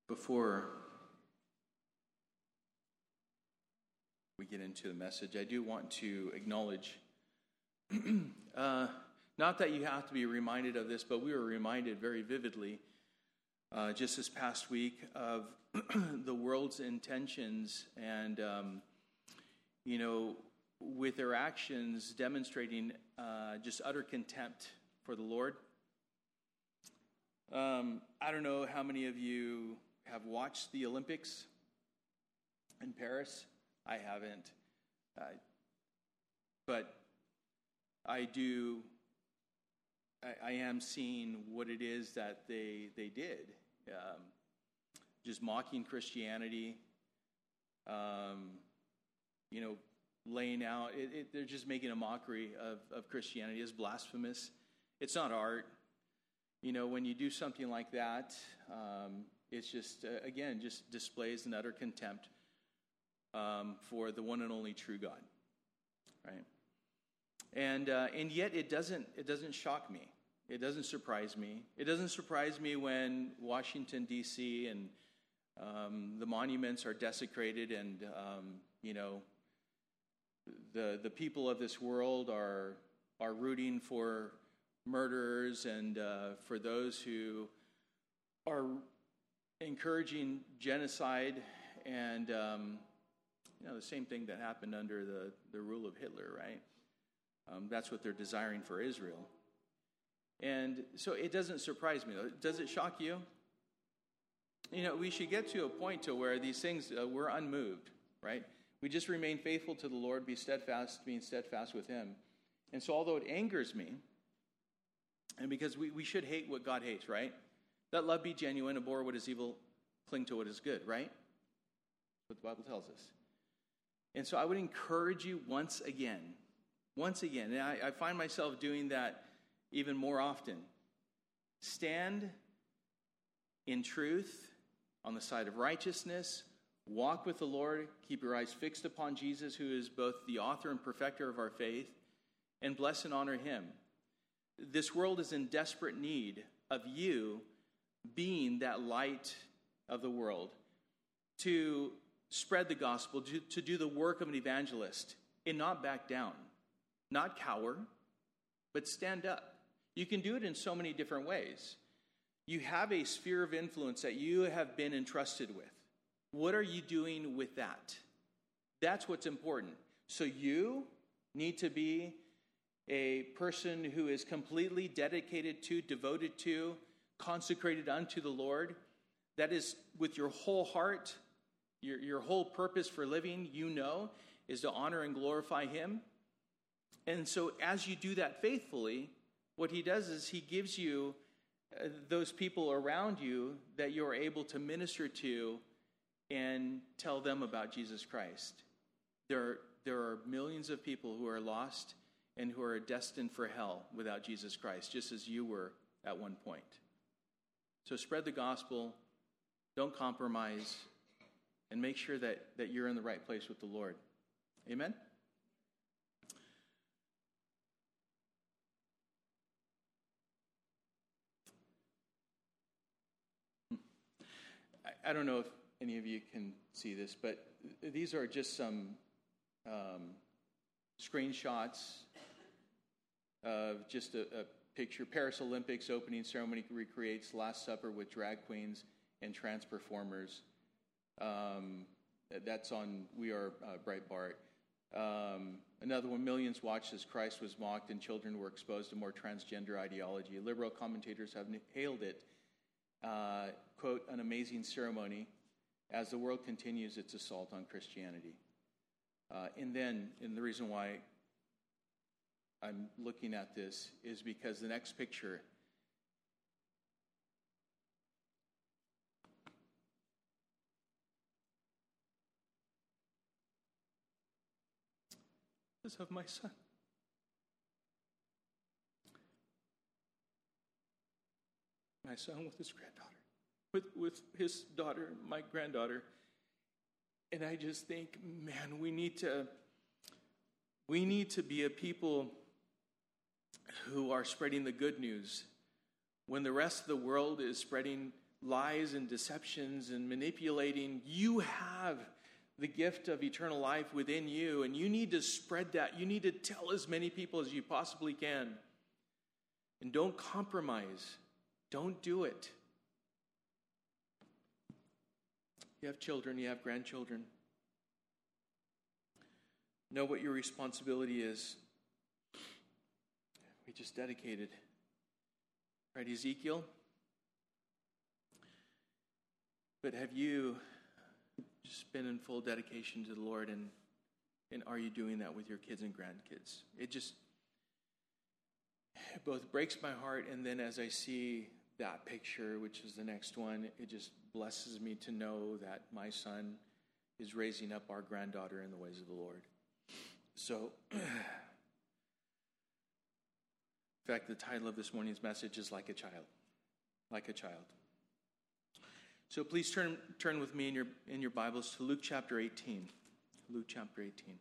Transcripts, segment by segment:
Before we get into the message, I do want to acknowledge, not that you have to be reminded of this, but we were reminded very vividly just this past week of the world's intentions and, with their actions demonstrating just utter contempt for the Lord. I don't know how many of you have watched the Olympics in Paris. I haven't. But I do. I am seeing what it is that they did. Just mocking Christianity. Laying out. They're just making a mockery of Christianity. It's blasphemous. It's not art. When you do something like that, it's just, again, just displays an utter contempt for the one and only true God, right? And yet it doesn't shock me. It doesn't surprise me. It doesn't surprise me when Washington, D.C. and the monuments are desecrated and, the people of this world are rooting for murderers and for those who are encouraging genocide and the same thing that happened under the rule of Hitler, right? That's what they're desiring for Israel. And so it doesn't surprise me, though. Does it shock you? We should get to a point to where these things, we're unmoved, right? We just remain faithful to the Lord, being steadfast with Him. And so although it angers me, and because we should hate what God hates, right? Let love be genuine, abhor what is evil, cling to what is good, right? That's what the Bible tells us. And so I would encourage you once again, and I find myself doing that even more often. Stand in truth on the side of righteousness, walk with the Lord, keep your eyes fixed upon Jesus, who is both the author and perfecter of our faith, and bless and honor Him. This world is in desperate need of you being that light of the world, to spread the gospel, to do the work of an evangelist, and not back down, not cower, but stand up. You can do it in so many different ways. You have a sphere of influence that you have been entrusted with. What are you doing with that? That's what's important. So you need to be a person who is completely dedicated to, devoted to, consecrated unto the Lord. That is with your whole heart, your whole purpose for living, is to honor and glorify Him. And so as you do that faithfully, what He does is He gives you those people around you that you're able to minister to and tell them about Jesus Christ. There are millions of people who are lost and who are destined for hell without Jesus Christ, just as you were at one point. So spread the gospel, don't compromise, and make sure that you're in the right place with the Lord. Amen? I don't know if any of you can see this, but these are just some screenshots of just a picture. Paris Olympics opening ceremony recreates Last Supper with drag queens and trans performers. That's on We Are Breitbart. Another one, millions watched as Christ was mocked and children were exposed to more transgender ideology. Liberal commentators have hailed it, quote, an amazing ceremony as the world continues its assault on Christianity. And the reason why I'm looking at this is because the next picture is of my son. My son with his granddaughter, with his daughter, my granddaughter. And I just think, man, we need to be a people who are spreading the good news when the rest of the world is spreading lies and deceptions and manipulating. You have the gift of eternal life within you, and you need to spread that. You need to tell as many people as you possibly can. And don't compromise. Don't do it. You have children, you have grandchildren. Know what your responsibility is. We just dedicated. Right, Ezekiel? But have you just been in full dedication to the Lord, and are you doing that with your kids and grandkids? It both breaks my heart, and then as I see that picture, which is the next one, it just blesses me to know that my son is raising up our granddaughter in the ways of the Lord. So, in fact, the title of this morning's message is Like a Child. Like a Child. So please turn with me in your Bibles to Luke chapter 18. Luke chapter 18.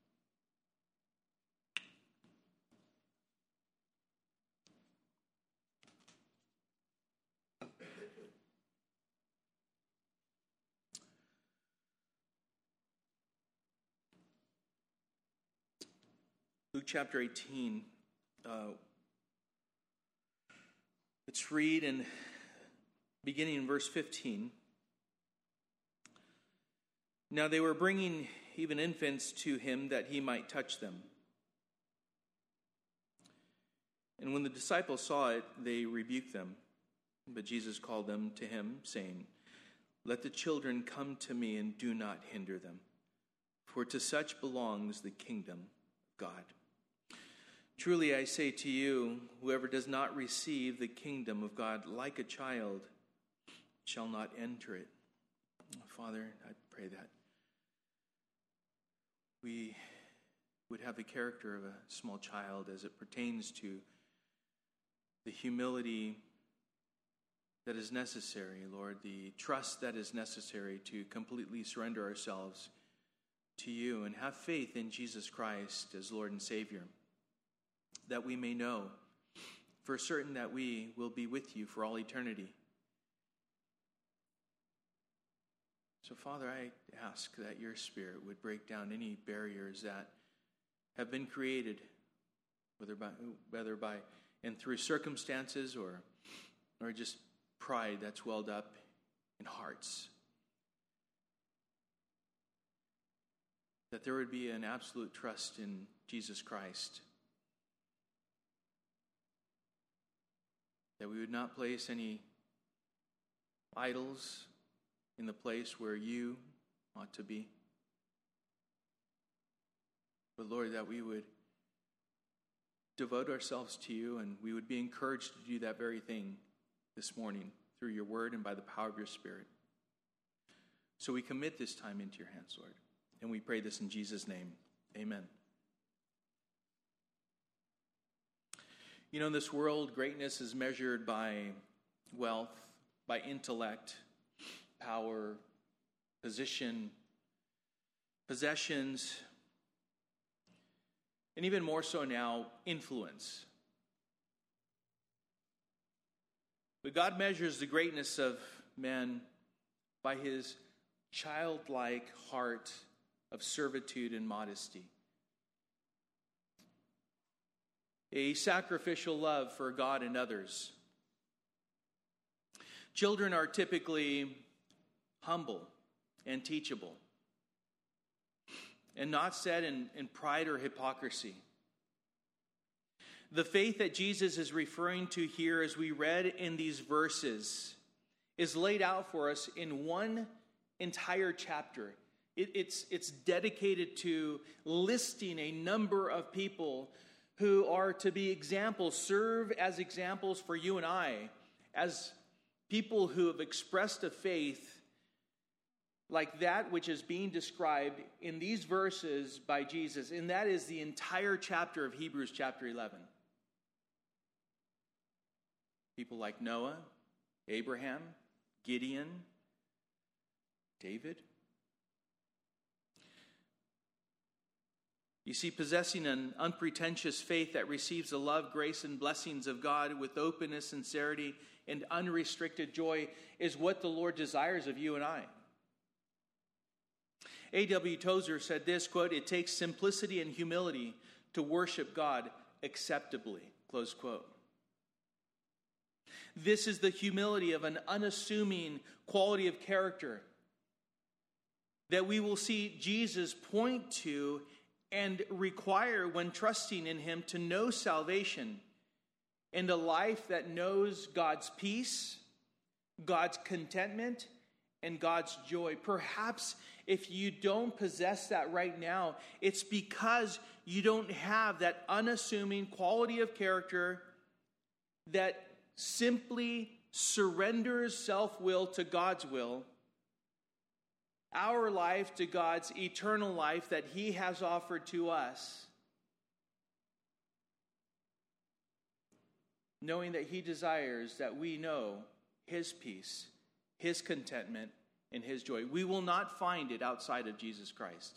Luke chapter 18. Let's read and beginning in verse 15. Now they were bringing even infants to him that he might touch them. And when the disciples saw it, they rebuked them. But Jesus called them to him, saying, Let the children come to me, and do not hinder them, for to such belongs the kingdom of God. Truly I say to you, whoever does not receive the kingdom of God like a child shall not enter it. Father, I pray that we would have the character of a small child as it pertains to the humility that is necessary, Lord, the trust that is necessary to completely surrender ourselves to you and have faith in Jesus Christ as Lord and Savior, that we may know for certain that we will be with you for all eternity. So, Father, I ask that your Spirit would break down any barriers that have been created, whether by and through circumstances or just pride that's welled up in hearts. That there would be an absolute trust in Jesus Christ. That we would not place any idols in the place where you ought to be. But Lord, that we would devote ourselves to you, and we would be encouraged to do that very thing this morning through your word and by the power of your Spirit. So we commit this time into your hands, Lord, and we pray this in Jesus' name. Amen. You know, in this world, greatness is measured by wealth, by intellect, power, position, possessions, and even more so now, influence. But God measures the greatness of man by his childlike heart of servitude and modesty. A sacrificial love for God and others. Children are typically humble and teachable, and not set in pride or hypocrisy. The faith that Jesus is referring to here, as we read in these verses, is laid out for us in one entire chapter. It's dedicated to listing a number of people who are to be examples, serve as examples for you and I, as people who have expressed a faith like that which is being described in these verses by Jesus, and that is the entire chapter of Hebrews chapter 11. People like Noah, Abraham, Gideon, David. You see, possessing an unpretentious faith that receives the love, grace, and blessings of God with openness, sincerity, and unrestricted joy is what the Lord desires of you and I. A.W. Tozer said this, quote, "It takes simplicity and humility to worship God acceptably," close quote. This is the humility of an unassuming quality of character that we will see Jesus point to and require when trusting in him to know salvation and a life that knows God's peace, God's contentment, and God's joy. Perhaps if you don't possess that right now, it's because you don't have that unassuming quality of character that simply surrenders self-will to God's will, our life to God's eternal life that he has offered to us, knowing that he desires that we know his peace, his contentment, and his joy. We will not find it outside of Jesus Christ.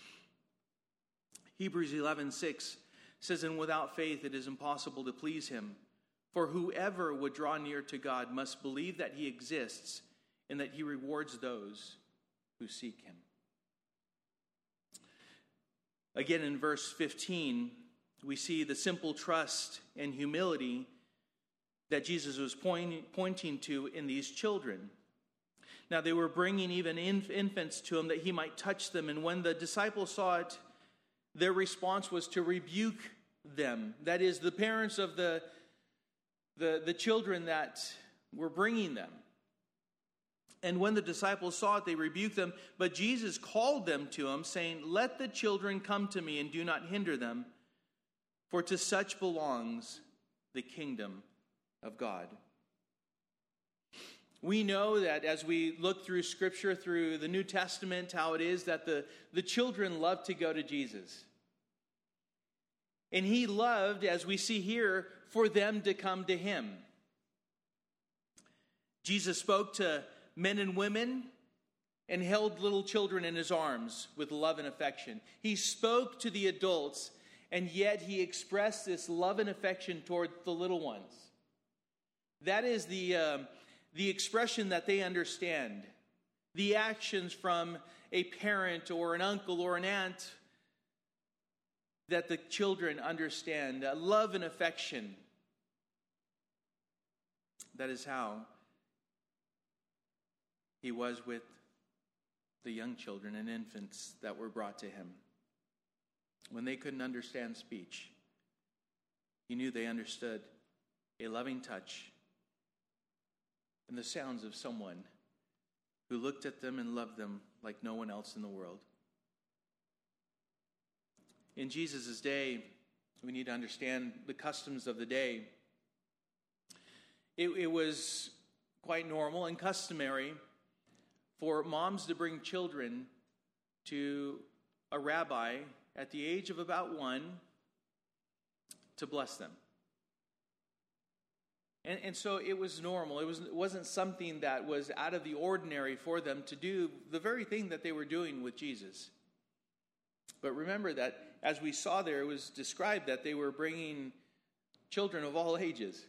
Hebrews 11:6 says, "And without faith it is impossible to please him. For whoever would draw near to God must believe that he exists and that he rewards those who seek him." Again, in verse 15, we see the simple trust and humility that Jesus was pointing to in these children. Now, they were bringing even infants to him that he might touch them. And when the disciples saw it, their response was to rebuke them. That is, the parents of the children that were bringing them. And when the disciples saw it, they rebuked them. But Jesus called them to him, saying, "Let the children come to me, and do not hinder them, for to such belongs the kingdom of God." We know that as we look through Scripture, through the New Testament, how it is that the children love to go to Jesus. And he loved, as we see here, for them to come to him. Jesus spoke to men and women and held little children in his arms with love and affection. He spoke to the adults, and yet he expressed this love and affection toward the little ones. That is the expression that they understand. The actions from a parent or an uncle or an aunt that the children understand. Love and affection. That is how he was with the young children and infants that were brought to him. When they couldn't understand speech, he knew they understood a loving touch and the sounds of someone who looked at them and loved them like no one else in the world. In Jesus' day, we need to understand the customs of the day. It was quite normal and customary for moms to bring children to a rabbi at the age of about 1 to bless them. And so it was normal. It wasn't something that was out of the ordinary for them to do the very thing that they were doing with Jesus. But remember that as we saw there, it was described that they were bringing children of all ages.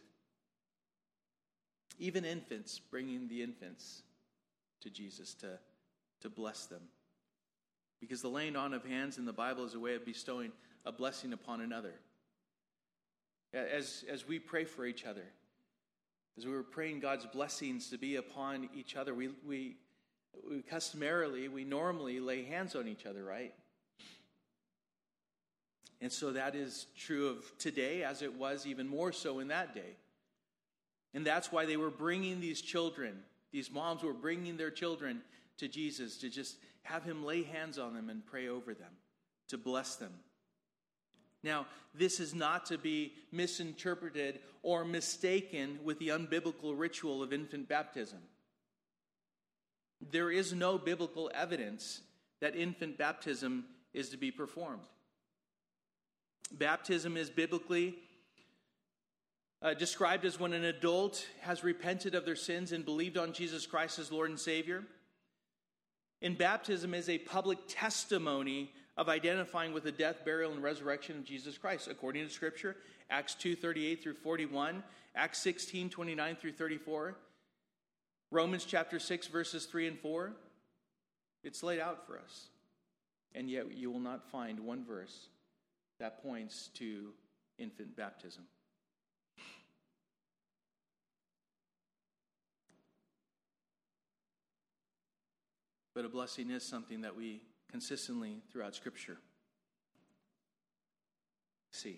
Even infants, bringing the infants to Jesus to bless them. Because the laying on of hands in the Bible is a way of bestowing a blessing upon another. As we pray for each other, as we were praying God's blessings to be upon each other, we normally lay hands on each other, right? And so that is true of today, as it was even more so in that day. And that's why they were bringing these children, these moms were bringing their children to Jesus to just have him lay hands on them and pray over them, to bless them. Now, this is not to be misinterpreted or mistaken with the unbiblical ritual of infant baptism. There is no biblical evidence that infant baptism is to be performed. Baptism is biblically described as when an adult has repented of their sins and believed on Jesus Christ as Lord and Savior. And baptism is a public testimony of identifying with the death, burial, and resurrection of Jesus Christ. According to Scripture, Acts 2:38 through 41, Acts 16:29 through 34, Romans chapter 6, verses 3 and 4. It's laid out for us. And yet you will not find one verse that points to infant baptism. But a blessing is something that we consistently throughout Scripture see.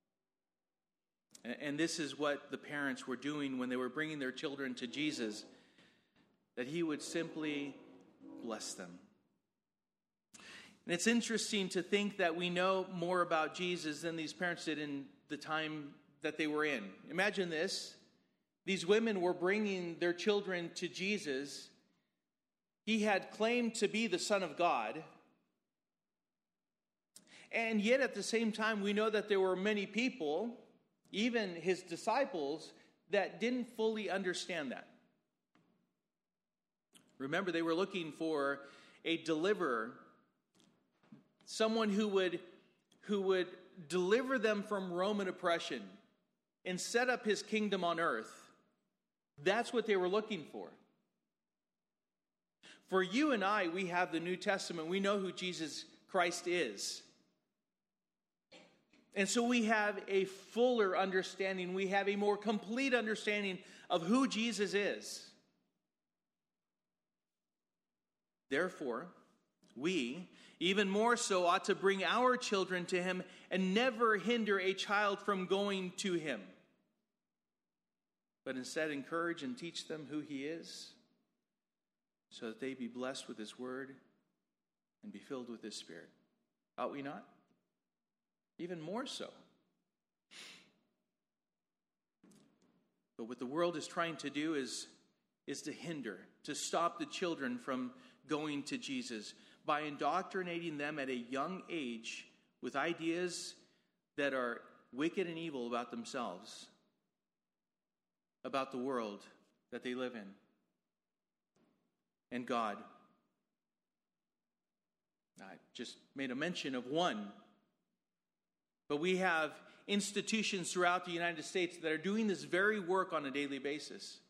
And this is what the parents were doing when they were bringing their children to Jesus, that he would simply bless them. And it's interesting to think that we know more about Jesus than these parents did in the time that they were in. Imagine this. These women were bringing their children to Jesus. He had claimed to be the Son of God. And yet at the same time, we know that there were many people, even his disciples, that didn't fully understand that. Remember, they were looking for a deliverer, someone who would deliver them from Roman oppression and set up his kingdom on earth. That's what they were looking for. For you and I, we have the New Testament. We know who Jesus Christ is. And so we have a fuller understanding. We have a more complete understanding of who Jesus is. Therefore, we, even more so, ought to bring our children to him and never hinder a child from going to him, but instead encourage and teach them who he is, so that they be blessed with his word and be filled with his Spirit. Ought we not? Even more so. But what the world is trying to do is to hinder, to stop the children from going to Jesus by indoctrinating them at a young age with ideas that are wicked and evil about themselves, about the world that they live in, and God. I just made a mention of one. But we have institutions throughout the United States that are doing this very work on a daily basis.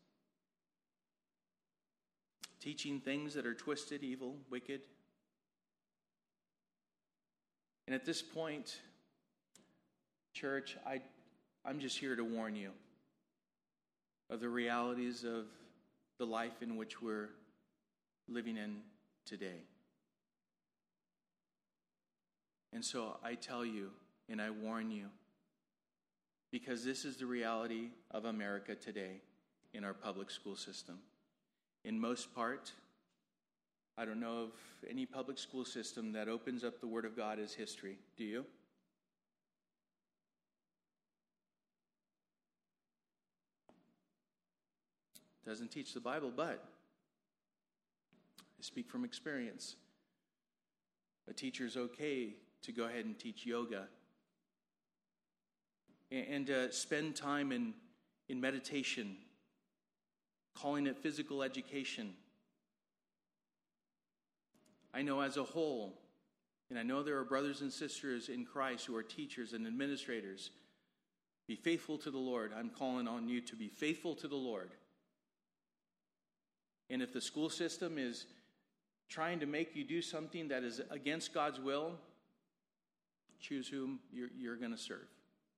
Teaching things that are twisted, evil, wicked. And at this point, church, I'm just here to warn you of the realities of the life in which we're living in today. And so I tell you, and I warn you, because this is the reality of America today in our public school system. In most part, I don't know of any public school system that opens up the Word of God as history. Do you? Doesn't teach the Bible, but I speak from experience. A teacher's okay to go ahead and teach yoga and spend time in meditation, calling it physical education. I know as a whole, and I know there are brothers and sisters in Christ who are teachers and administrators, be faithful to the Lord. I'm calling on you to be faithful to the Lord. And if the school system is trying to make you do something that is against God's will, choose whom you're going to serve.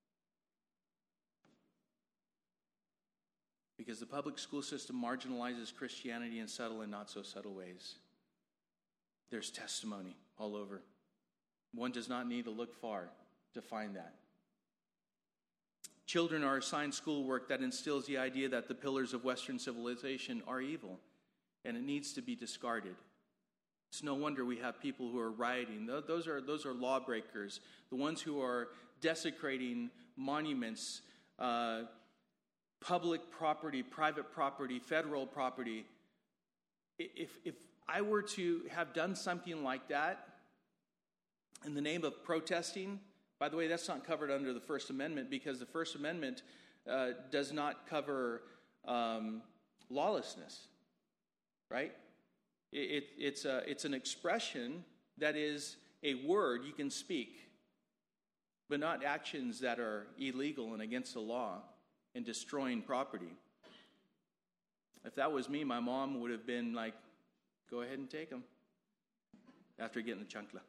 Because the public school system marginalizes Christianity in subtle and not so subtle ways. There's testimony all over. One does not need to look far to find that. Children are assigned schoolwork that instills the idea that the pillars of Western civilization are evil, and it needs to be discarded. It's no wonder we have people who are rioting. Those are lawbreakers, the ones who are desecrating monuments, public property, private property, federal property. If I were to have done something like that in the name of protesting, by the way, that's not covered under the First Amendment, because the First Amendment does not cover lawlessness, right? It's an expression that is a word you can speak, but not actions that are illegal and against the law and destroying property. If that was me, my mom would have been like, go ahead and take them after getting the chancla.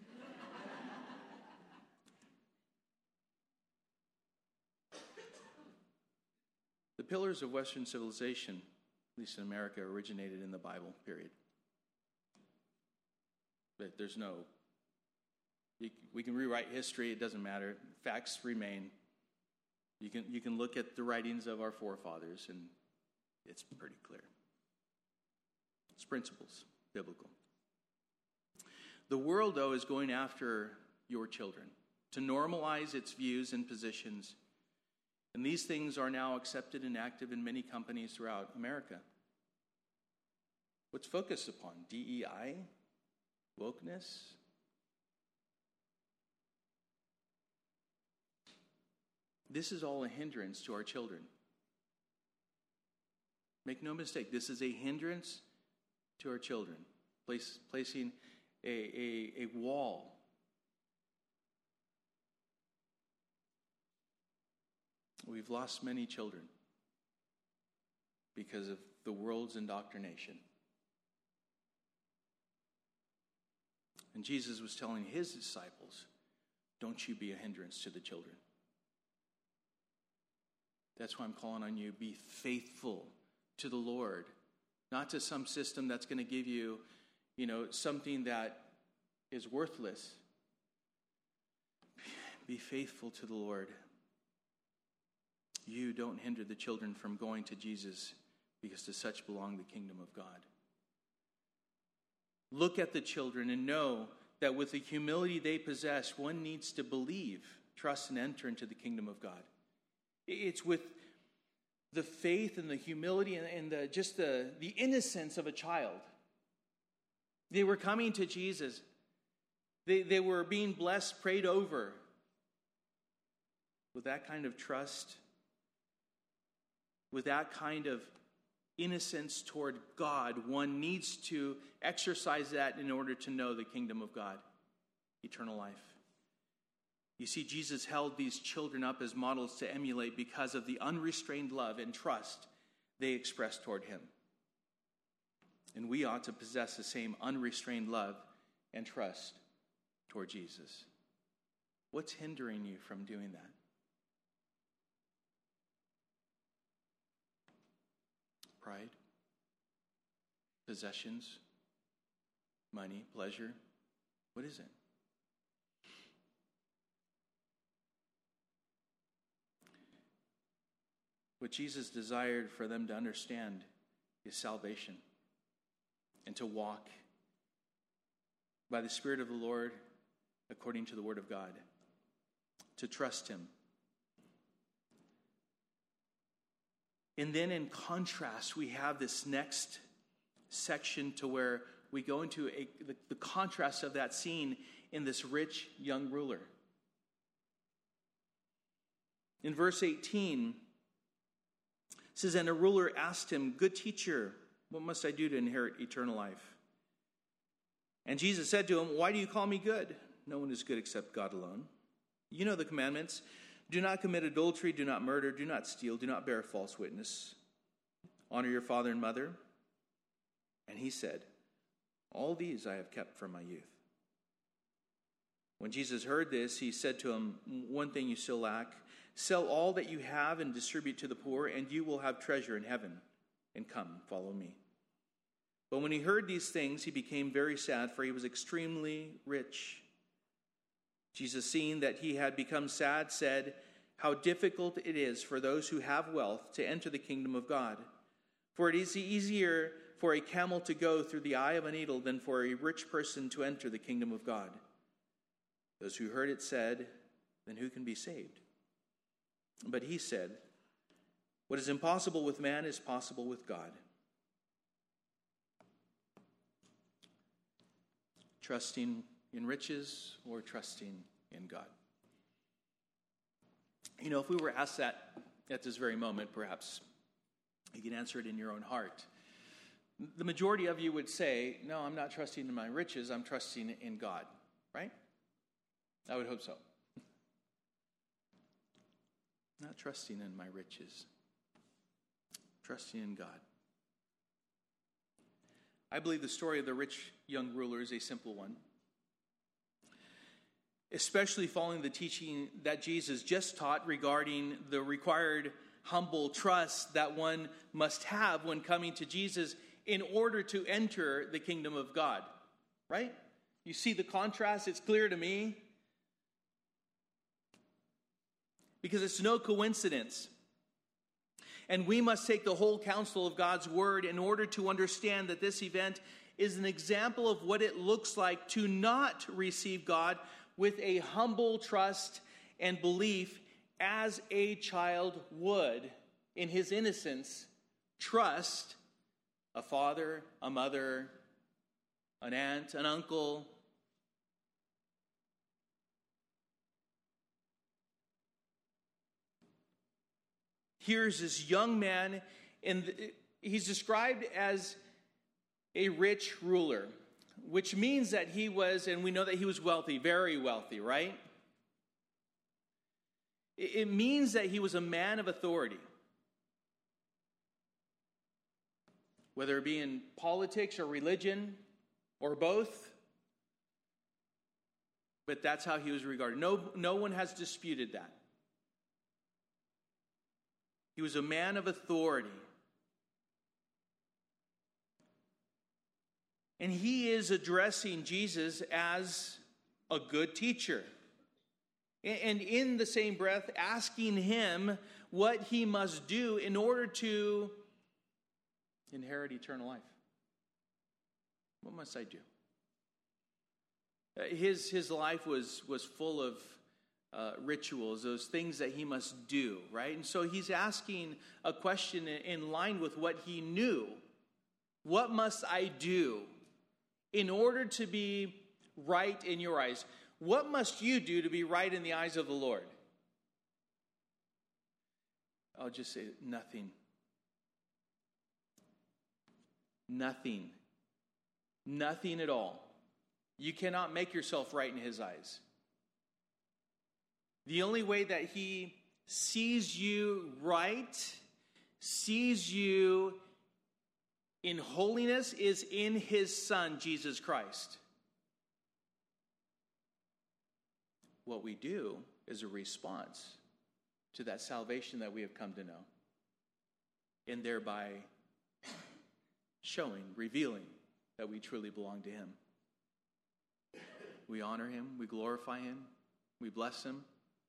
The pillars of Western civilization, at least in America, originated in the Bible, period. But there's no, we can rewrite history, it doesn't matter. Facts remain. You can look at the writings of our forefathers and it's pretty clear. It's principles, biblical. The world, though, is going after your children to normalize its views and positions. And these things are now accepted and active in many companies throughout America. What's focused upon? DEI? Wokeness? This is all a hindrance to our children. Make no mistake, this is a hindrance to our children. Placing a wall. We've lost many children because of the world's indoctrination. And Jesus was telling his disciples, don't you be a hindrance to the children. That's why I'm calling on you, be faithful to the Lord, not to some system that's going to give you, something that is worthless. Be faithful to the Lord. You don't hinder the children from going to Jesus, because to such belong the kingdom of God. Look at the children and know that with the humility they possess, one needs to believe, trust, and enter into the kingdom of God. It's with the faith and the humility and the innocence of a child. They were coming to Jesus. They were being blessed, prayed over. With that kind of trust, with that kind of innocence toward God, one needs to exercise that in order to know the kingdom of God, eternal life. You see, Jesus held these children up as models to emulate because of the unrestrained love and trust they expressed toward him. And we ought to possess the same unrestrained love and trust toward Jesus. What's hindering you from doing that? Pride? Possessions? Money? Pleasure? What is it? What Jesus desired for them to understand is salvation and to walk by the Spirit of the Lord according to the Word of God, to trust him. And then in contrast, we have this next section to where we go into the contrast of that scene in this rich young ruler. In verse 18, it says, and a ruler asked him, good teacher, what must I do to inherit eternal life? And Jesus said to him, why do you call me good? No one is good except God alone. You know the commandments. Do not commit adultery, do not murder, do not steal, do not bear false witness. Honor your father and mother. And he said, all these I have kept from my youth. When Jesus heard this, he said to him, one thing you still lack. Sell all that you have and distribute to the poor, and you will have treasure in heaven. And come, follow me. But when he heard these things, he became very sad, for he was extremely rich. Jesus, seeing that he had become sad, said, how difficult it is for those who have wealth to enter the kingdom of God. For it is easier for a camel to go through the eye of a needle than for a rich person to enter the kingdom of God. Those who heard it said, then who can be saved? But he said, what is impossible with man is possible with God. Trusting in riches or trusting in God? If we were asked that at this very moment, perhaps you can answer it in your own heart. The majority of you would say, no, I'm not trusting in my riches, I'm trusting in God. right? I would hope so. Not trusting in my riches. Trusting in God. I believe the story of the rich young ruler is a simple one. Especially following the teaching that Jesus just taught regarding the required humble trust that one must have when coming to Jesus in order to enter the kingdom of God. Right? You see the contrast? It's clear to me. Because it's no coincidence. And we must take the whole counsel of God's word in order to understand that this event is an example of what it looks like to not receive God with a humble trust and belief as a child would, in his innocence, trust a father, a mother, an aunt, an uncle. Here's this young man, and he's described as a rich ruler, which means that he was, and we know that he was wealthy, very wealthy, right? It means that he was a man of authority. Whether it be in politics or religion or both. But that's how he was regarded. No one has disputed that. He was a man of authority. And he is addressing Jesus as a good teacher. And in the same breath, asking him what he must do in order to inherit eternal life. What must I do? His life was full of rituals, those things that he must do, right? And so he's asking a question in line with what he knew. What must I do in order to be right in your eyes? What must you do to be right in the eyes of the Lord? I'll just say nothing. Nothing. Nothing at all. You cannot make yourself right in his eyes. The only way that he sees you right, sees you in holiness, is in his Son, Jesus Christ. What we do is a response to that salvation that we have come to know. And thereby showing, revealing that we truly belong to him. We honor him, we glorify him, we bless him.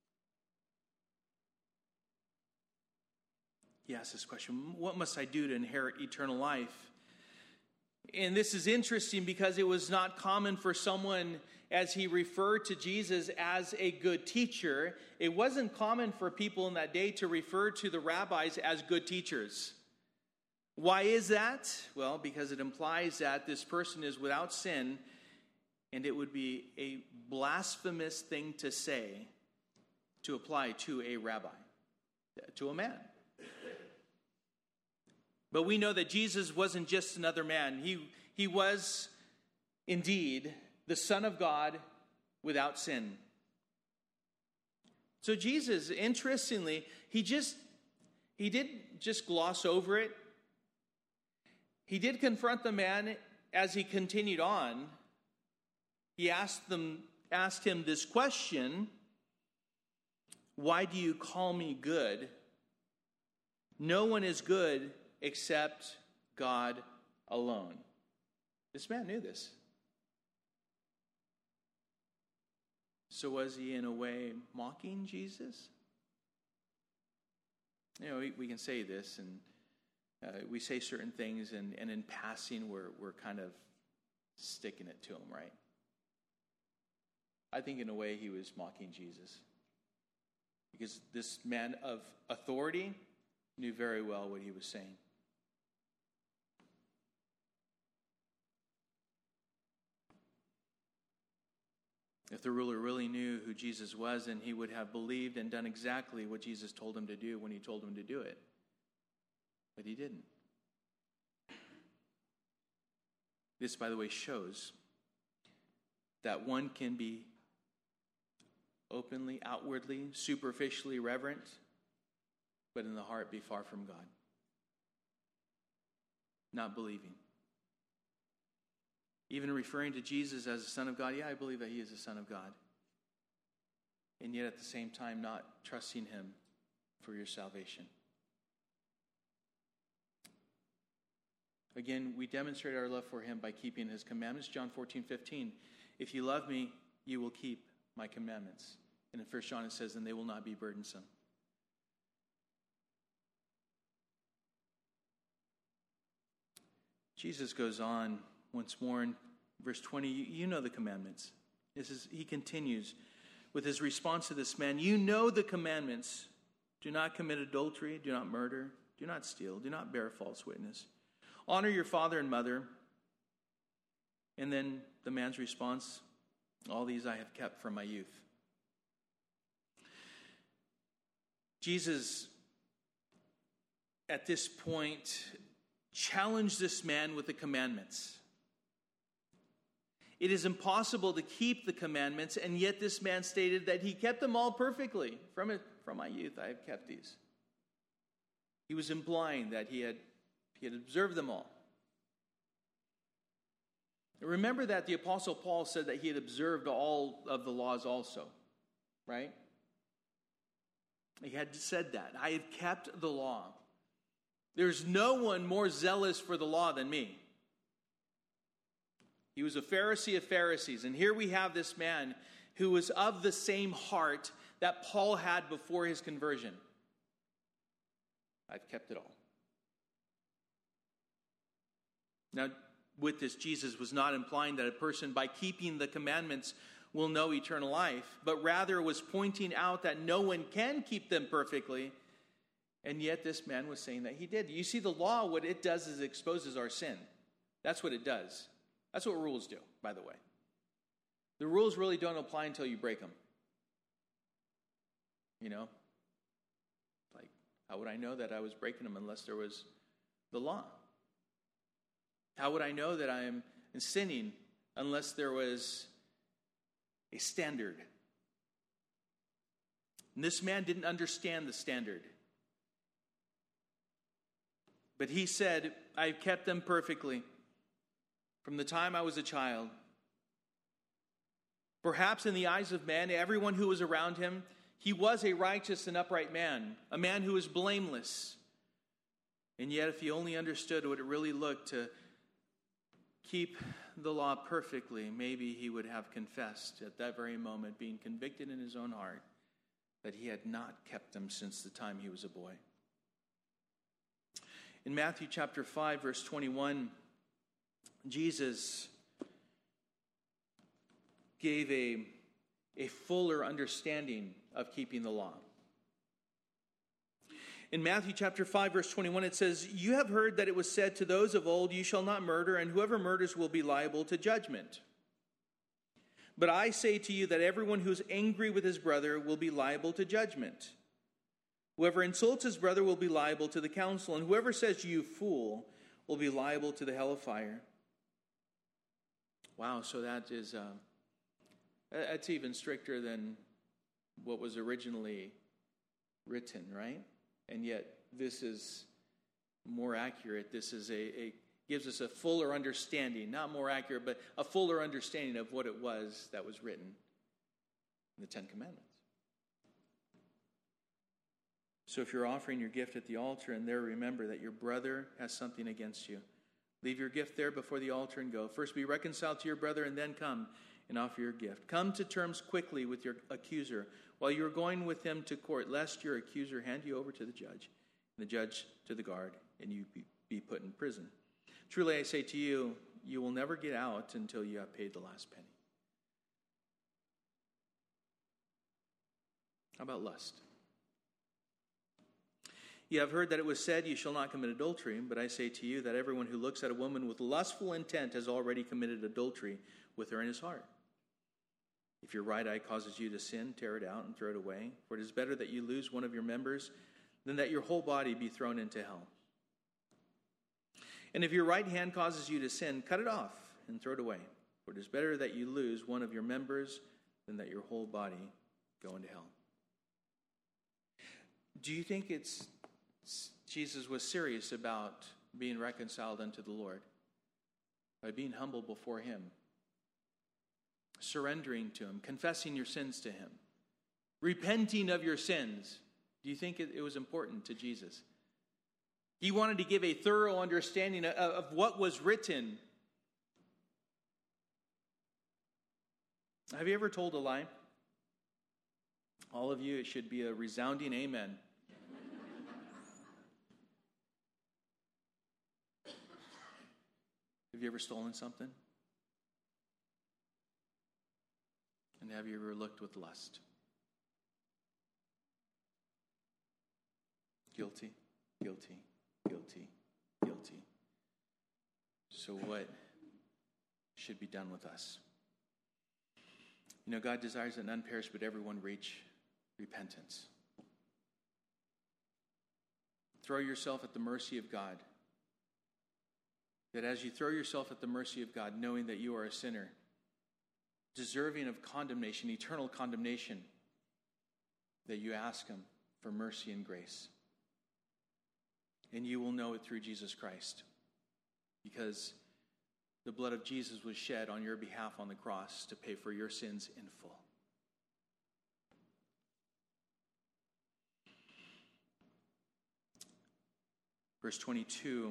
He asks this question, what must I do to inherit eternal life? And this is interesting because it was not common for someone, as he referred to Jesus as a good teacher, it wasn't common for people in that day to refer to the rabbis as good teachers. Why is that? Well, because it implies that this person is without sin, and it would be a blasphemous thing to say, to apply to a rabbi, to a man. But we know that Jesus wasn't just another man. He was indeed the Son of God without sin. So Jesus, interestingly, he didn't just gloss over it. He did confront the man as he continued on. He asked him this question, why do you call me good? No one is good except God alone. This man knew this. So was he in a way mocking Jesus? You know, we can say this, and we say certain things, and in passing we're kind of sticking it to him, right? I think in a way he was mocking Jesus. Because this man of authority knew very well what he was saying. If the ruler really knew who Jesus was, then he would have believed and done exactly what Jesus told him to do when he told him to do it. But he didn't. This, by the way, shows that one can be openly, outwardly, superficially reverent, but in the heart be far from God. Not believing. Even referring to Jesus as the Son of God. Yeah, I believe that he is the Son of God. And yet at the same time not trusting him for your salvation. Again, we demonstrate our love for him by keeping his commandments. John 14:15. If you love me, you will keep my commandments. And in 1 John it says, and they will not be burdensome. Jesus goes on once more in verse 20. You know the commandments. He continues with his response to this man. You know the commandments. Do not commit adultery. Do not murder. Do not steal. Do not bear false witness. Honor your father and mother. And then the man's response, all these I have kept from my youth. Jesus, at this point, challenged this man with the commandments. It is impossible to keep the commandments, and yet this man stated that he kept them all perfectly. From my youth, I have kept these. He was implying that he had observed them all. Remember that the Apostle Paul said that he had observed all of the laws also, right? He had said that. I have kept the law. There's no one more zealous for the law than me. He was a Pharisee of Pharisees. And here we have this man who was of the same heart that Paul had before his conversion. I've kept it all. Now, with this, Jesus was not implying that a person, by keeping the commandments, will know eternal life, but rather was pointing out that no one can keep them perfectly, and yet this man was saying that he did. You see, the law, what it does is it exposes our sin. That's what it does. That's what rules do, by the way. The rules really don't apply until you break them. You know? Like, how would I know that I was breaking them unless there was the law? How would I know that I am sinning unless there was a standard? And this man didn't understand the standard. But he said, I've kept them perfectly from the time I was a child. Perhaps in the eyes of men, everyone who was around him, he was a righteous and upright man, a man who was blameless. And yet, if he only understood what it really looked to keep the law perfectly, maybe he would have confessed at that very moment, being convicted in his own heart, that he had not kept them since the time he was a boy. In Matthew chapter 5, verse 21, Jesus gave a fuller understanding of keeping the law. In Matthew chapter 5, verse 21, it says, you have heard that it was said to those of old, you shall not murder, and whoever murders will be liable to judgment. But I say to you that everyone who is angry with his brother will be liable to judgment. Whoever insults his brother will be liable to the council, and whoever says, you fool, will be liable to the hell of fire. Wow, so that's even stricter than what was originally written, right? And yet, this is more accurate. This is gives us a fuller understanding, not more accurate, but a fuller understanding of what it was that was written in the Ten Commandments. So if you're offering your gift at the altar and there remember that your brother has something against you, leave your gift there before the altar and go. First be reconciled to your brother and then come and offer your gift. Come to terms quickly with your accuser while you are going with him to court, lest your accuser hand you over to the judge, and the judge to the guard, and you be put in prison. Truly I say to you, you will never get out until you have paid the last penny. How about lust? You have heard that it was said, you shall not commit adultery, but I say to you that everyone who looks at a woman with lustful intent has already committed adultery with her in his heart. If your right eye causes you to sin, tear it out and throw it away. For it is better that you lose one of your members than that your whole body be thrown into hell. And if your right hand causes you to sin, cut it off and throw it away. For it is better that you lose one of your members than that your whole body go into hell. Do you think Jesus was serious about being reconciled unto the Lord? By being humble before him, surrendering to him, confessing your sins to him, repenting of your sins. Do you think it was important to Jesus? He wanted to give a thorough understanding of what was written. Have you ever told a lie? All of you, it should be a resounding amen. Have you ever stolen something? And have you ever looked with lust? Guilty, guilty, guilty, guilty. So what should be done with us? You know, God desires that none perish, but everyone reach repentance. Throw yourself at the mercy of God. That as you throw yourself at the mercy of God, knowing that you are a sinner, deserving of condemnation, eternal condemnation, that you ask him for mercy and grace. And you will know it through Jesus Christ, because the blood of Jesus was shed on your behalf on the cross to pay for your sins in full. Verse 22,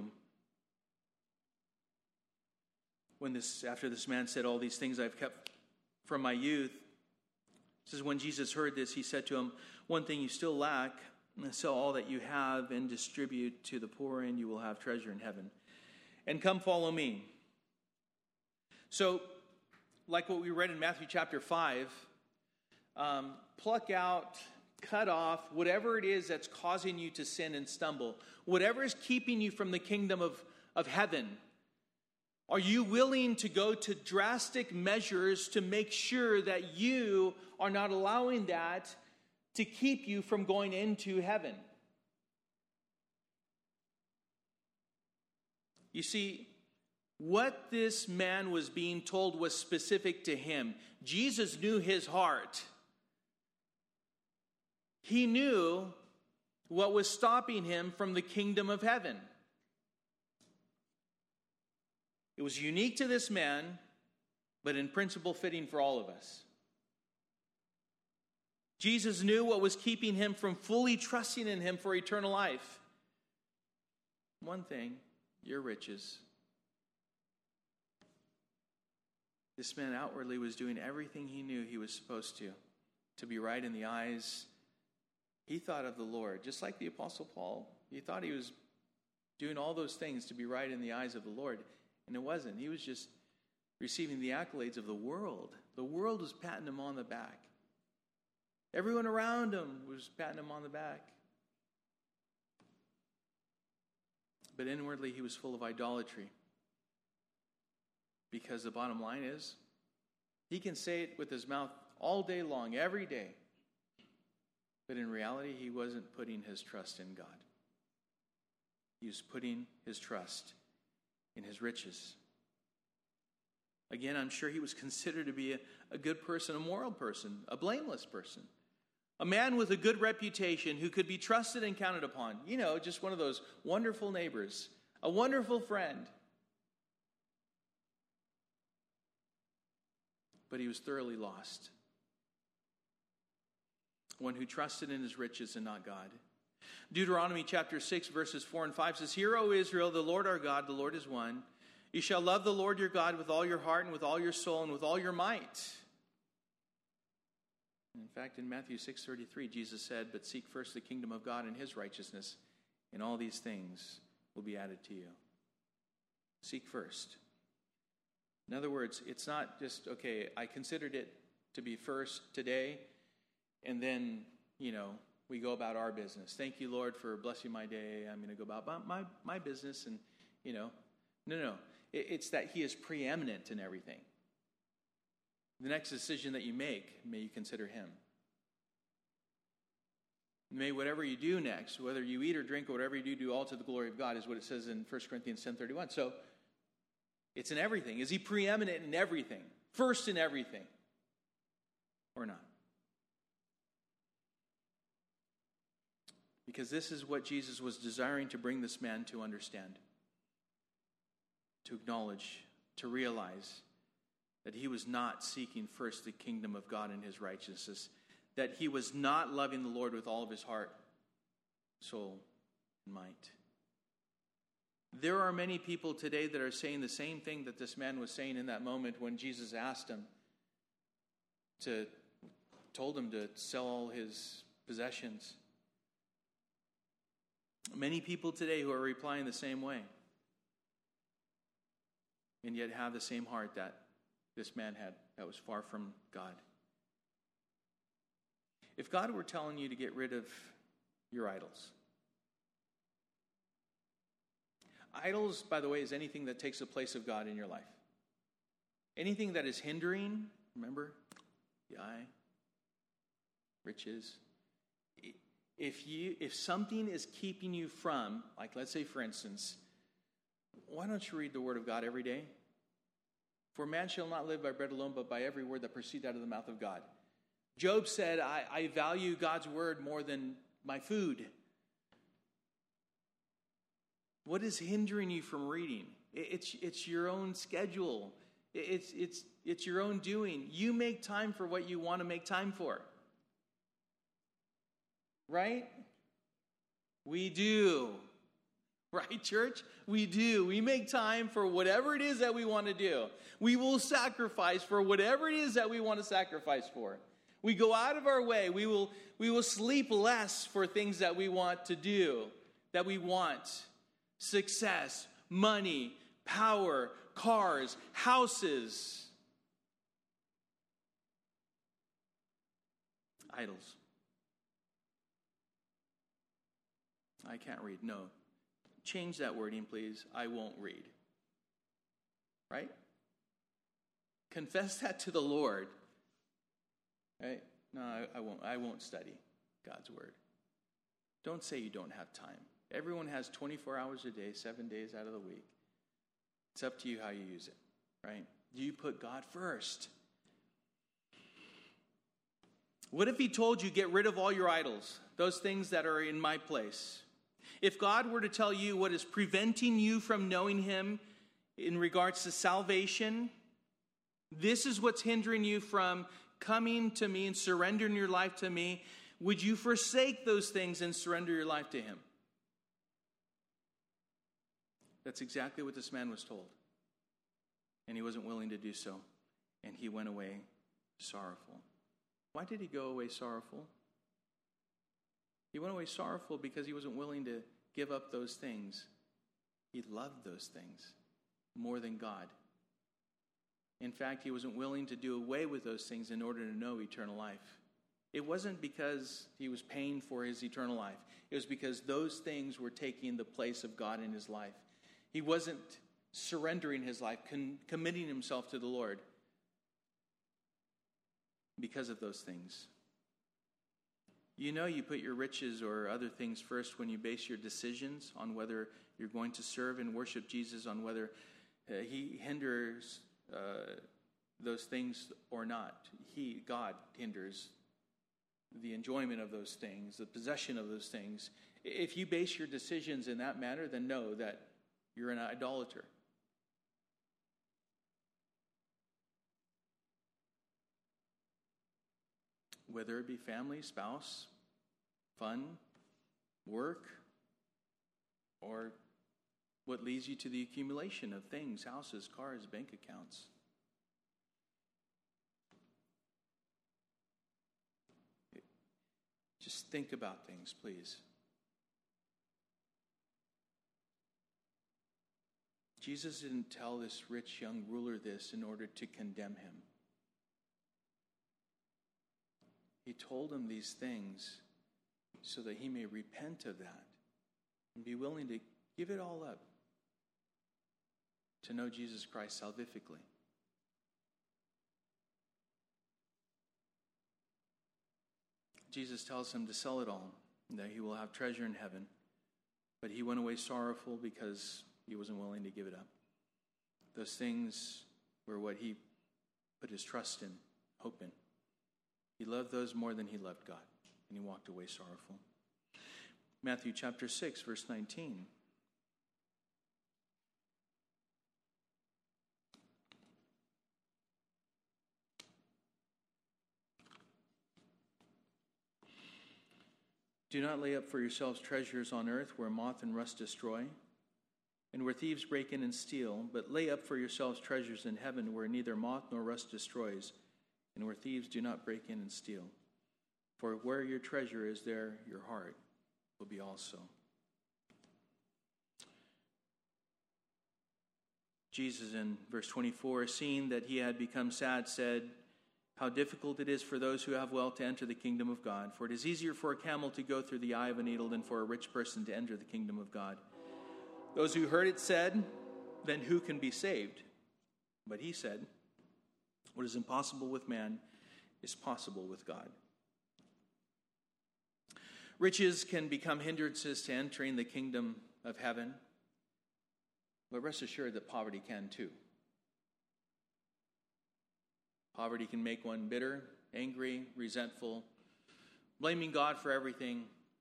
after this man said, all these things I've kept from my youth, it says, when Jesus heard this, he said to him, one thing you still lack, sell all that you have and distribute to the poor, and you will have treasure in heaven. And come follow me. So, like what we read in Matthew chapter 5, pluck out, cut off whatever it is that's causing you to sin and stumble. Whatever is keeping you from the kingdom of heaven. Are you willing to go to drastic measures to make sure that you are not allowing that to keep you from going into heaven? You see, what this man was being told was specific to him. Jesus knew his heart. He knew what was stopping him from the kingdom of heaven. It was unique to this man, but in principle fitting for all of us. Jesus knew what was keeping him from fully trusting in him for eternal life. One thing, your riches. This man outwardly was doing everything he knew he was supposed to be right in the eyes. He thought of the Lord, just like the Apostle Paul. He thought he was doing all those things to be right in the eyes of the Lord. And it wasn't. He was just receiving the accolades of the world. The world was patting him on the back. Everyone around him was patting him on the back. But inwardly, he was full of idolatry. Because the bottom line is, he can say it with his mouth all day long, every day. But in reality, he wasn't putting his trust in God. He was putting his trust in his riches. Again, I'm sure he was considered to be a good person, a moral person, a blameless person. A man with a good reputation who could be trusted and counted upon. You know, just one of those wonderful neighbors, a wonderful friend. But he was thoroughly lost. One who trusted in his riches and not God. Deuteronomy chapter 6 verses 4 and 5 says, Hear, O Israel, the Lord our God, the Lord is one. You shall love the Lord your God with all your heart and with all your soul and with all your might. In fact, in Matthew 6:33, Jesus said, But seek first the kingdom of God and his righteousness, and all these things will be added to you. Seek first. In other words, it's not just, okay, I considered it to be first today, and then, we go about our business. Thank you, Lord, for blessing my day. I'm going to go about my business, and, No. It's that he is preeminent in everything. The next decision that you make, may you consider him. May whatever you do next, whether you eat or drink or whatever you do all to the glory of God, is what it says in 1 Corinthians 10:31. So, It's in everything. Is he preeminent in everything? First in everything? Or not? Because this is what Jesus was desiring to bring this man to understand, to acknowledge, to realize that he was not seeking first the kingdom of God and his righteousness, that he was not loving the Lord with all of his heart, soul, and might. There are many people today that are saying the same thing that this man was saying in that moment when Jesus asked him told him to sell all his possessions. Many people today who are replying the same way, and yet have the same heart that this man had that was far from God. If God were telling you to get rid of your idols, idols, by the way, is anything that takes the place of God in your life. Anything that is hindering, remember, the eye, riches. If something is keeping you from, like let's say for instance, why don't you read the Word of God every day? For man shall not live by bread alone, but by every word that proceeds out of the mouth of God. Job said, I value God's Word more than my food. What is hindering you from reading? It's your own schedule. It's your own doing. You make time for what you want to make time for. Right? We do. Right, church? We do. We make time for whatever it is that we want to do. We will sacrifice for whatever it is that we want to sacrifice for. We go out of our way. We will sleep less for things that we want to do, that we want. Success, money, power, cars, houses. Idols. I can't read. No. Change that wording, please. I won't read. Right? Confess that to the Lord. Right? No, I won't study God's Word. Don't say you don't have time. Everyone has 24 hours a day, 7 days out of the week. It's up to you how you use it, right? Do you put God first? What if he told you, get rid of all your idols, those things that are in my place? If God were to tell you what is preventing you from knowing him in regards to salvation, this is what's hindering you from coming to me and surrendering your life to me, would you forsake those things and surrender your life to him? That's exactly what this man was told. And he wasn't willing to do so. And he went away sorrowful. Why did he go away sorrowful? He went away sorrowful because he wasn't willing to give up those things. He loved those things more than God. In fact, he wasn't willing to do away with those things in order to know eternal life. It wasn't because he was paying for his eternal life. It was because those things were taking the place of God in his life. He wasn't surrendering his life, committing himself to the Lord because of those things. You know you put your riches or other things first when you base your decisions on whether you're going to serve and worship Jesus, on whether he hinders those things or not. God hinders the enjoyment of those things, the possession of those things. If you base your decisions in that manner, then know that you're an idolater. Whether it be family, spouse, fun, work, or what leads you to the accumulation of things, houses, cars, bank accounts. Just think about things, please. Jesus didn't tell this rich young ruler this in order to condemn him. He told him these things so that he may repent of that and be willing to give it all up to know Jesus Christ salvifically. Jesus tells him to sell it all, and that he will have treasure in heaven. But he went away sorrowful because he wasn't willing to give it up. Those things were what he put his trust in, hope in. He loved those more than he loved God, and he walked away sorrowful. Matthew chapter 6, verse 19. Do not lay up for yourselves treasures on earth where moth and rust destroy, and where thieves break in and steal, but lay up for yourselves treasures in heaven where neither moth nor rust destroys, and where thieves do not break in and steal. For where your treasure is, there your heart will be also. Jesus in verse 24, seeing that he had become sad, said, how difficult it is for those who have wealth to enter the kingdom of God. For it is easier for a camel to go through the eye of a needle than for a rich person to enter the kingdom of God. Those who heard it said, then who can be saved? But he said, what is impossible with man is possible with God. Riches can become hindrances to entering the kingdom of heaven, but rest assured that poverty can too. Poverty can make one bitter, angry, resentful, blaming God for everything.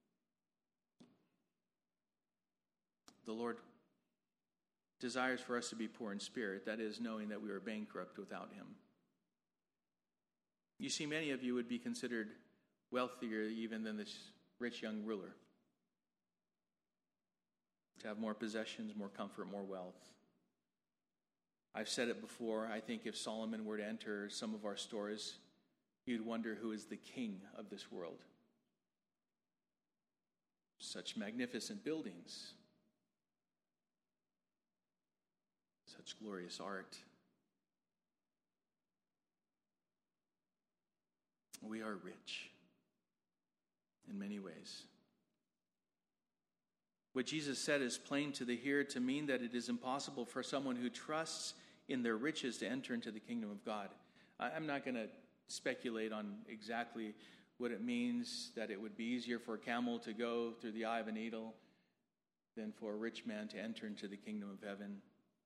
The Lord desires for us to be poor in spirit, that is, knowing that we are bankrupt without him. You see, many of you would be considered wealthier even than this rich young ruler, to have more possessions, more comfort, more wealth. I've said it before, I think if Solomon were to enter some of our stores, you'd wonder who is the king of this world. Such magnificent buildings, such glorious art. We are rich in many ways. What Jesus said is plain to the hearer to mean that it is impossible for someone who trusts in their riches to enter into the kingdom of God. I'm not going to speculate on exactly what it means that it would be easier for a camel to go through the eye of a needle than for a rich man to enter into the kingdom of heaven.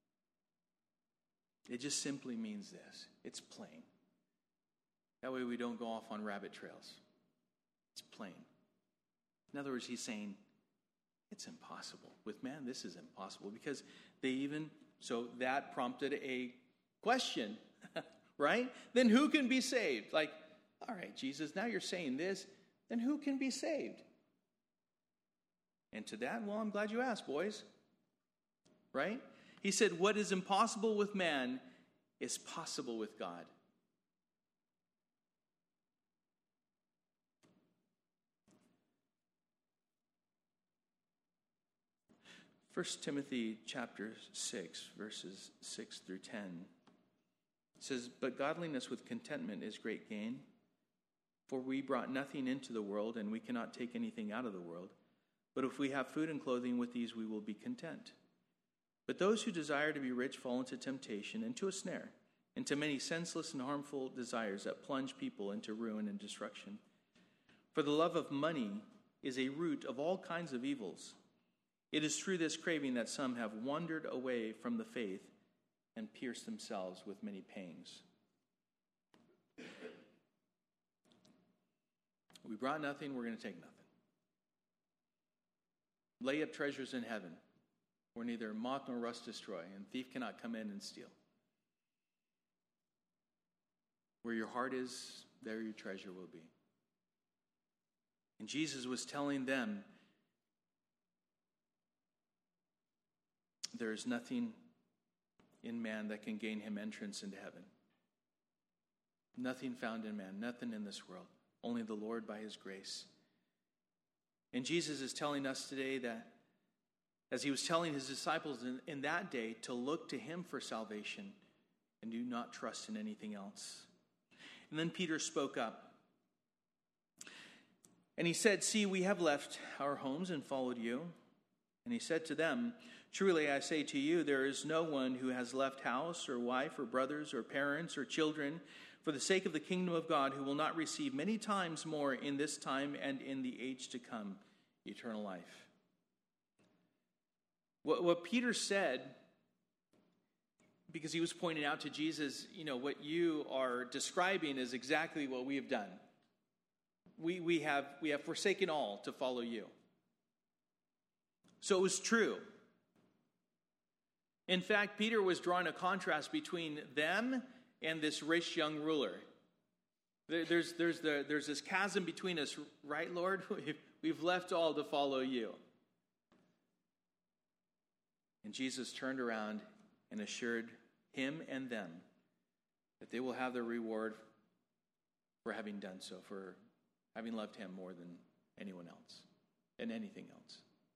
It just simply means this. It's plain. That way we don't go off on rabbit trails. It's plain. In other words, he's saying, it's impossible. With man, this is impossible because so that prompted a question, right? Then who can be saved? Like, all right, Jesus, now you're saying this, then who can be saved? And to that, well, I'm glad you asked, boys, right? He said, what is impossible with man is possible with God. 1 Timothy chapter 6, verses 6 through 10. It says, but godliness with contentment is great gain. For we brought nothing into the world, and we cannot take anything out of the world. But if we have food and clothing, with these we will be content. But those who desire to be rich fall into temptation, into a snare, into many senseless and harmful desires that plunge people into ruin and destruction. For the love of money is a root of all kinds of evils. It is through this craving that some have wandered away from the faith and pierced themselves with many pangs. We brought nothing, we're going to take nothing. Lay up treasures in heaven, where neither moth nor rust destroy, and thief cannot come in and steal. Where your heart is, there your treasure will be. And Jesus was telling them, there is nothing in man that can gain him entrance into heaven. Nothing found in man, nothing in this world. Only the Lord by his grace. And Jesus is telling us today that, as he was telling his disciples in that day, to look to him for salvation and do not trust in anything else. And then Peter spoke up. And he said, see, we have left our homes and followed you. And he said to them, truly I say to you, there is no one who has left house or wife or brothers or parents or children for the sake of the kingdom of God who will not receive many times more in this time and in the age to come eternal life. What Peter said because he was pointing out to Jesus, what you are describing is exactly what we have done. We have forsaken all to follow you. So it was true. In fact, Peter was drawing a contrast between them and this rich young ruler. There's this chasm between us, right, Lord? We've left all to follow you. And Jesus turned around and assured him and them that they will have their reward for having done so, for having loved him more than anyone else and anything else.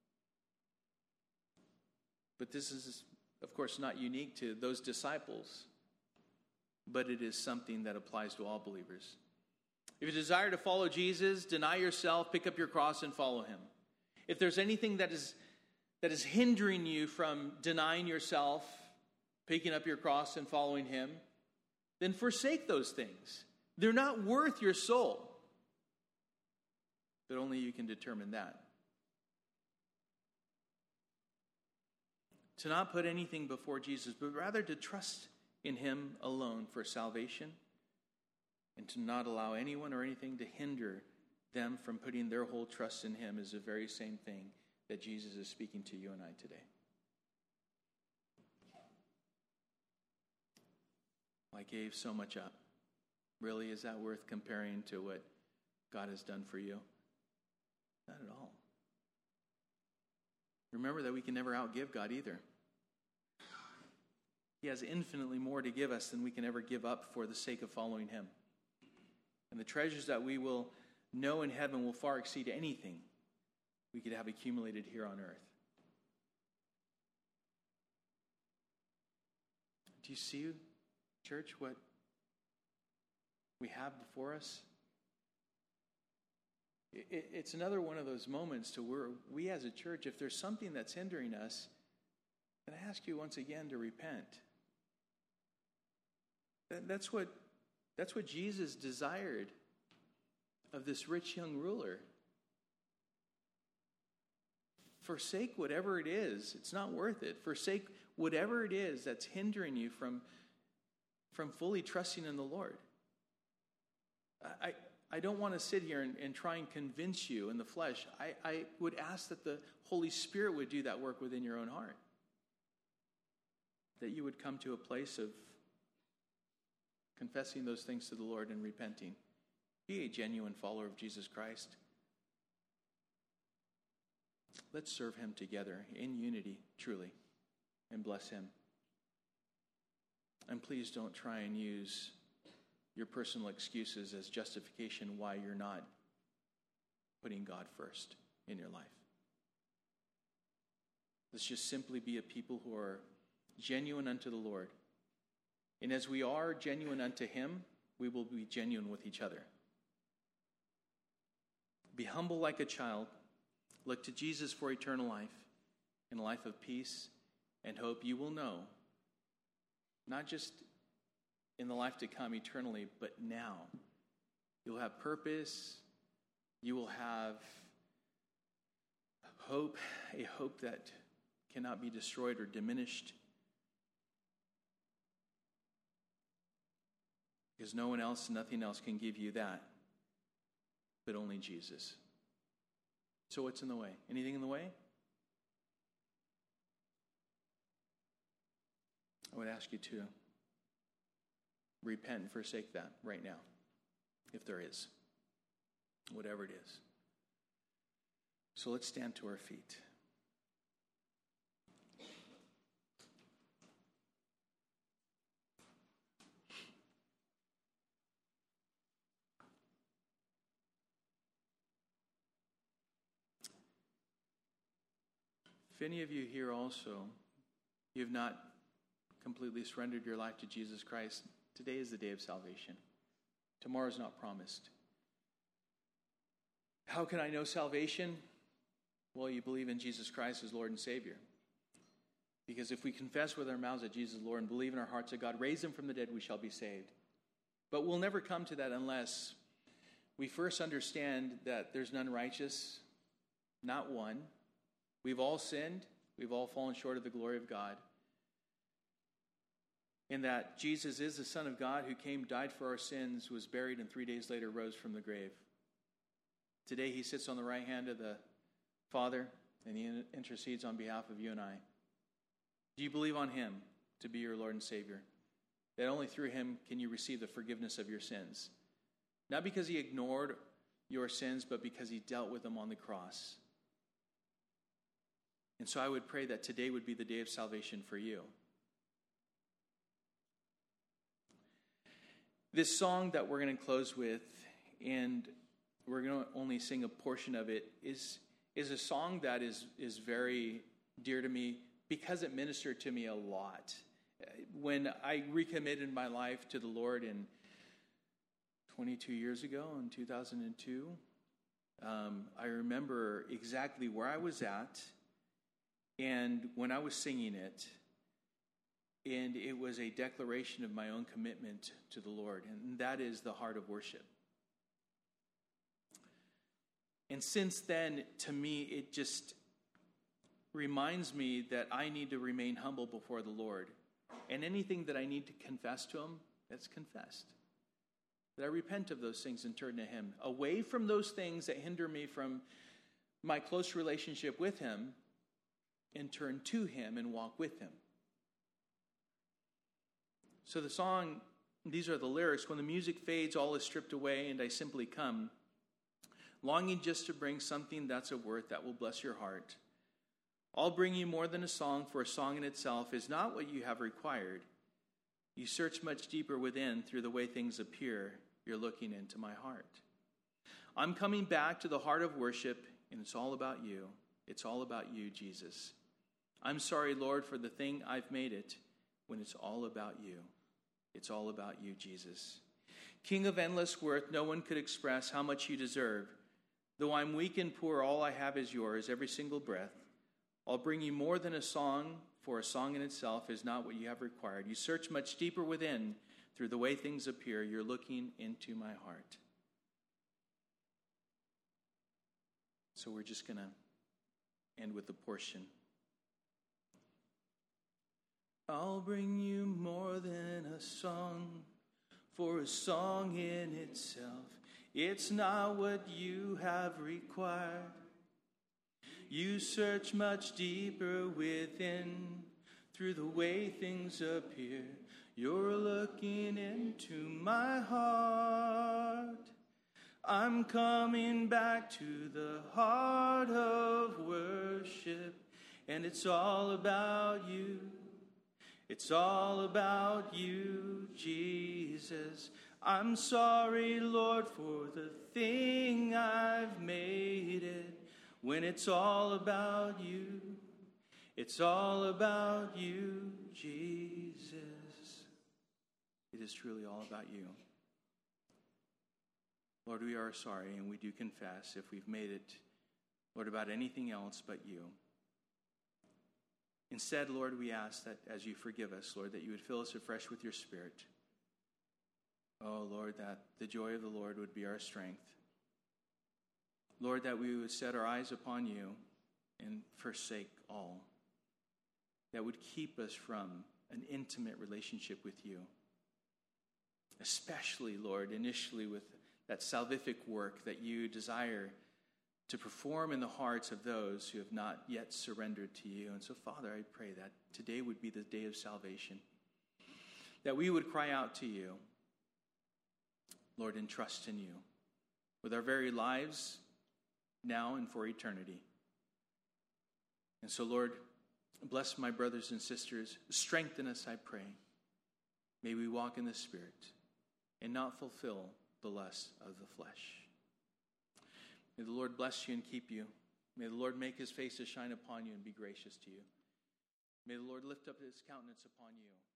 But this is, of course, not unique to those disciples, but it is something that applies to all believers. If you desire to follow Jesus, deny yourself, pick up your cross, and follow him. If there's anything that is hindering you from denying yourself, picking up your cross, and following him, then forsake those things. They're not worth your soul. But only you can determine that. To not put anything before Jesus, but rather to trust in him alone for salvation, and to not allow anyone or anything to hinder them from putting their whole trust in him is the very same thing that Jesus is speaking to you and I today. I gave so much up. Really, is that worth comparing to what God has done for you? Not at all. Remember that we can never outgive God either. He has infinitely more to give us than we can ever give up for the sake of following him. And the treasures that we will know in heaven will far exceed anything we could have accumulated here on earth. Do you see, church, what we have before us? It's another one of those moments to where we as a church, if there's something that's hindering us, then I ask you once again to repent. That's what Jesus desired of this rich young ruler. Forsake whatever it is. It's not worth it. Forsake whatever it is that's hindering you from fully trusting in the Lord. I don't want to sit here and try and convince you in the flesh. I would ask that the Holy Spirit would do that work within your own heart. That you would come to a place of confessing those things to the Lord and repenting. Be a genuine follower of Jesus Christ. Let's serve him together in unity, truly, and bless him. And please don't try and use your personal excuses as justification why you're not putting God first in your life. Let's just simply be a people who are genuine unto the Lord. And as we are genuine unto him, we will be genuine with each other. Be humble like a child. Look to Jesus for eternal life and a life of peace and hope. You will know, not just in the life to come eternally, but now. You'll have purpose. You will have hope, a hope that cannot be destroyed or diminished. Because no one else, nothing else can give you that, but only Jesus. So what's in the way? Anything in the way? I would ask you to repent and forsake that right now, if there is, whatever it is. So let's stand to our feet. If any of you here also, you have not completely surrendered your life to Jesus Christ, today is the day of salvation. Tomorrow is not promised. How can I know salvation? Well, you believe in Jesus Christ as Lord and Savior. Because if we confess with our mouths that Jesus is Lord and believe in our hearts that God raised him from the dead, we shall be saved. But we'll never come to that unless we first understand that there's none righteous, not one. We've all sinned. We've all fallen short of the glory of God. in that Jesus is the Son of God who came, died for our sins, was buried, and 3 days later rose from the grave. Today he sits on the right hand of the Father, and he intercedes on behalf of you and I. Do you believe on him to be your Lord and Savior? That only through him can you receive the forgiveness of your sins. Not because he ignored your sins, but because he dealt with them on the cross. And so I would pray that today would be the day of salvation for you. This song that we're going to close with, and we're going to only sing a portion of it, is a song that is very dear to me because it ministered to me a lot. When I recommitted my life to the Lord in 22 years ago, in 2002, I remember exactly where I was at and when I was singing it, and it was a declaration of my own commitment to the Lord, and that is the heart of worship. And since then, to me, it just reminds me that I need to remain humble before the Lord. And anything that I need to confess to him, that's confessed. That I repent of those things and turn to him. Away from those things that hinder me from my close relationship with him, and turn to him and walk with him. So the song, these are the lyrics. When the music fades, all is stripped away, and I simply come, longing just to bring something that's of worth that will bless your heart. I'll bring you more than a song, for a song in itself is not what you have required. You search much deeper within through the way things appear. You're looking into my heart. I'm coming back to the heart of worship, and it's all about you. It's all about you, Jesus. I'm sorry, Lord, for the thing I've made it when it's all about you. It's all about you, Jesus. King of endless worth, no one could express how much you deserve. Though I'm weak and poor, all I have is yours, every single breath. I'll bring you more than a song, for a song in itself is not what you have required. You search much deeper within through the way things appear. You're looking into my heart. So we're just going to end with a portion. I'll bring you more than a song, for a song in itself, it's not what you have required. You search much deeper within, through the way things appear. You're looking into my heart. I'm coming back to the heart of worship, and it's all about you. It's all about you, Jesus. I'm sorry, Lord, for the thing I've made it. When it's all about you, it's all about you, Jesus. It is truly all about you. Lord, we are sorry, and we do confess if we've made it, Lord, about anything else but you. Instead, Lord, we ask that as you forgive us, Lord, that you would fill us afresh with your Spirit. Oh, Lord, that the joy of the Lord would be our strength. Lord, that we would set our eyes upon you and forsake all that would keep us from an intimate relationship with you. Especially, Lord, initially with that salvific work that you desire to perform in the hearts of those who have not yet surrendered to you. And so, Father, I pray that today would be the day of salvation, that we would cry out to you, Lord, and trust in you with our very lives now and for eternity. And so, Lord, bless my brothers and sisters. Strengthen us, I pray. May we walk in the Spirit and not fulfill the lusts of the flesh. May the Lord bless you and keep you. May the Lord make his face to shine upon you and be gracious to you. May the Lord lift up his countenance upon you